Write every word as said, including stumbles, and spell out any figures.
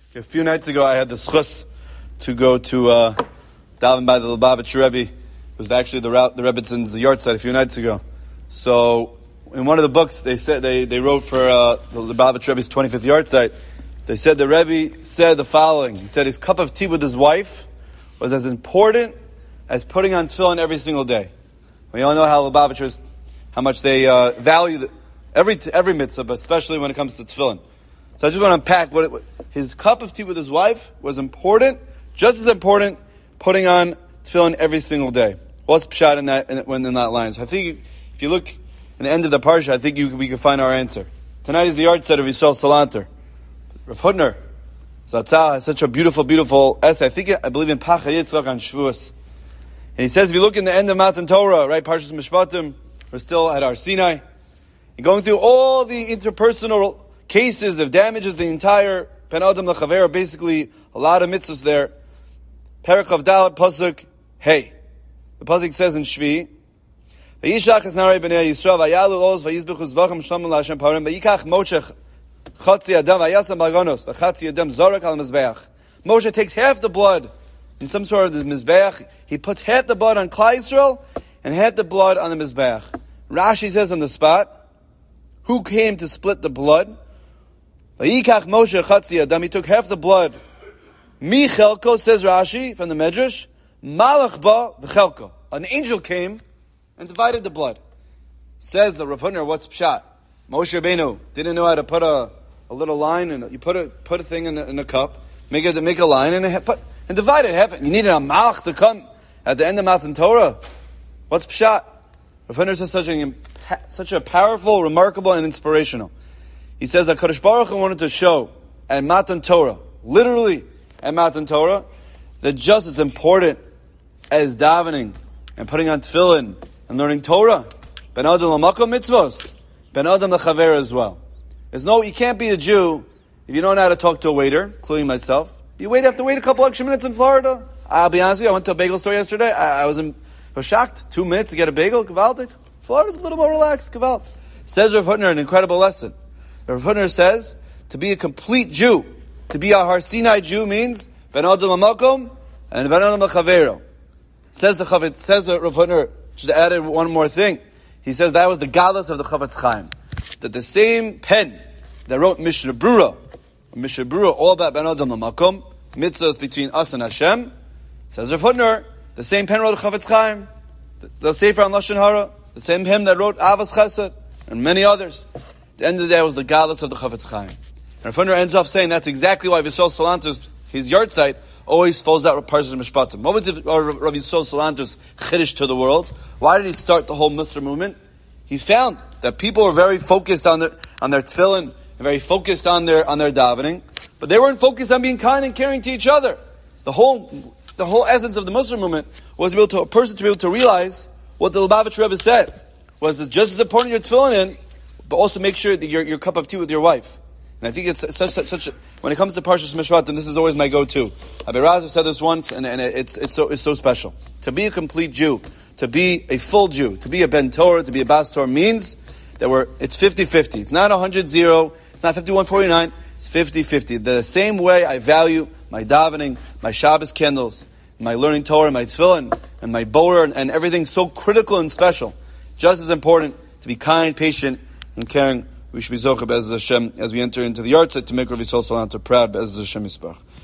A few nights ago, I had the schus to go to uh, daven by the Lubavitcher Rebbe. It was actually the the Rebbitzins yahrzeit a few nights ago. So, in one of the books, they said they, they wrote for uh, the Lubavitcher Rebbe's twenty-fifth yahrzeit. They said the Rebbe said the following. He said his cup of tea with his wife was as important as putting on tefillin every single day. We all know how Lubavitchers, how much they uh, value the, every every mitzvah, but especially when it comes to tefillin. So I just want to unpack what, it, what his cup of tea with his wife was important, just as important, putting on tefillin every single day. What's pshat in that in, when in that line? So I think if you look in the end of the parsha, I think you, we can find our answer. Tonight is the yahrzeit of Yisrael Salanter. Rav Hutner Zatzal has such a beautiful, beautiful essay. I think I believe in Pacha Yitzchak on Shavuos, and he says if you look in the end of Matan Torah, right, Parshas Mishpatim, we're still at our Sinai, and going through all the interpersonal cases of damages the entire Ben Adam L'Chaver, basically a lot of mitzvahs there. Perek Chav Daled Pasuk Hey. The pasuk says in Shvi, Vayishach es narei b'nei Yisrael vayalu oz vayizbechu zvachim shlomim l'Hashem parim vayikach Moshe chatzi adam vayasam b'aganos v'chatzi adam zorak al mizbeach. Moshe takes half the blood in some sort of the mizbeach. He puts half the blood on Klal Yisrael and half the blood on the mizbeach. Rashi says on the spot, who came to split the blood? Vayikach Moshe chatzi adam. He took half the blood. Mi chelko, says Rashi from the Medrash. Malach ba v'chelko. An angel came and divided the blood. Says the Rav Hutner, what's pshat? Moshe Rabbeinu didn't know how to put a, a little line, and you put a put a thing in a, in a cup, make it make a line, and a, put and divide it. Half. You needed a malach to come at the end of Matan Torah. What's pshat? Rav Hutner says such a such a powerful, remarkable, and inspirational. He says that Kadosh Baruch Hu wanted to show at Matan Torah, literally at Matan Torah, that just as important as davening and putting on tefillin and learning Torah, ben adam l'makom mitzvos, ben adam l'chaver as well. There's no, you can't be a Jew if you don't know how to talk to a waiter, including myself. You wait, have to wait a couple extra minutes in Florida. I'll be honest with you, I went to a bagel store yesterday. I, I was in, I was shocked. Two minutes to get a bagel, gewaltig. Florida's a little more relaxed, gewalt. Says Rav Hutner, an incredible lesson. Rav Hutner says, to be a complete Jew, to be a Har Sinai Jew means ben adam l'makom and ben adam l'chavero. Says the Chavetz, says the Rav Hutner, just added one more thing. He says that was the galus of the Chavetz Chaim. That the same pen that wrote Mishnah Brura, Mishnah Brura, all about ben adam l'makom, mitzvahs between us and Hashem. Says Rav Hutner, the same pen wrote Chavetz Chaim, the, the Sefer on Lashon Hara, the same hymn that wrote Avos Chesed, and many others. At the end of the day, it was the galus of the Chavetz Chaim. And Rav Hutner ends off saying that's exactly why Yisrael Salanter's, his yahrzeit, always falls out with Parshas Mishpatim. What was it, or Rav Yisrael Salanter's chiddush to the world? Why did he start the whole Musar movement? He found that people were very focused on their on their tefillin, and very focused on their on their davening, but they weren't focused on being kind and caring to each other. The whole the whole essence of the Musar movement was to be able to, a person to be able to realize what the Lubavitcher Rebbe said was that just as important your tefillin in, but also make sure that your your cup of tea with your wife. And I think it's such, such, such a, when it comes to Parshas Mishpatim, this is always my go-to. Abi Raza said this once, and, and it's, it's so, it's so special. To be a complete Jew, to be a full Jew, to be a Ben Torah, to be a Bas Torah means that we're, it's fifty-fifty. It's not one hundred zero, it's not fifty-one forty-nine, it's fifty-fifty. The same way I value my davening, my Shabbos candles, my learning Torah, my tefillin, and my borer, and, and everything so critical and special. Just as important to be kind, patient, and caring. We should be zocheh be'ez Hashem as we enter into the yahrzeit to make Rav Yisrael Salanter proud be'ez Hashem Yisparach.